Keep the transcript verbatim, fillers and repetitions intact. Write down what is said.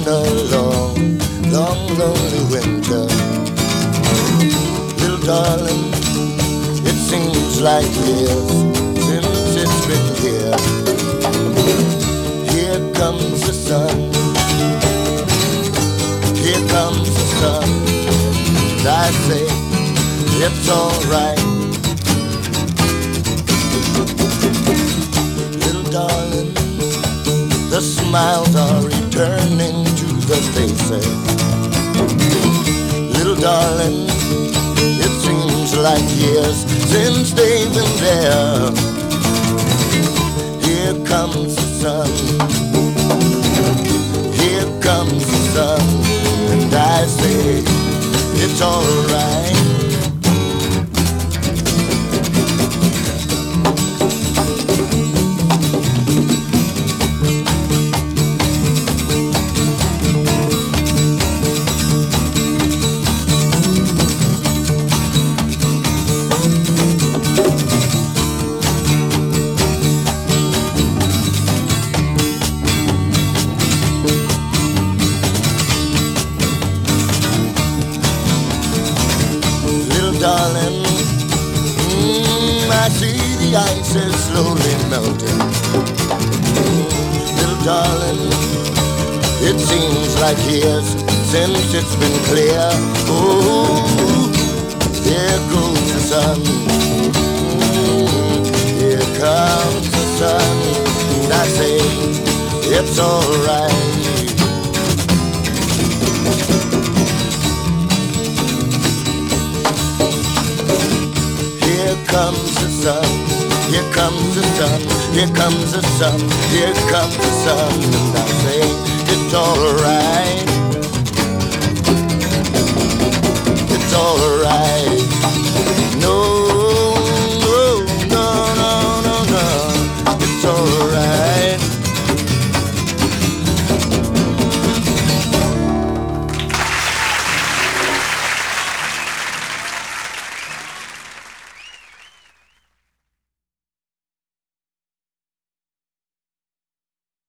a long, long, lonely winter. Little darling, it seems like years since it's been here. Here comes the sun, here comes the sun, and I say it's alright. Little darling, the smiles are returning to the faces. Little darling, it seems like years since they've been there. Here comes the sun, here comes the sun, and I say it's alright. Darling, mm, I see the ice is slowly melting. Mm, little darling, it seems like years since it's been clear. Oh, here goes the sun, mm, here comes the sun, and I say it's alright. Here comes the sun, here comes the sun, here comes the sun, here comes the sun, and I say it's alright.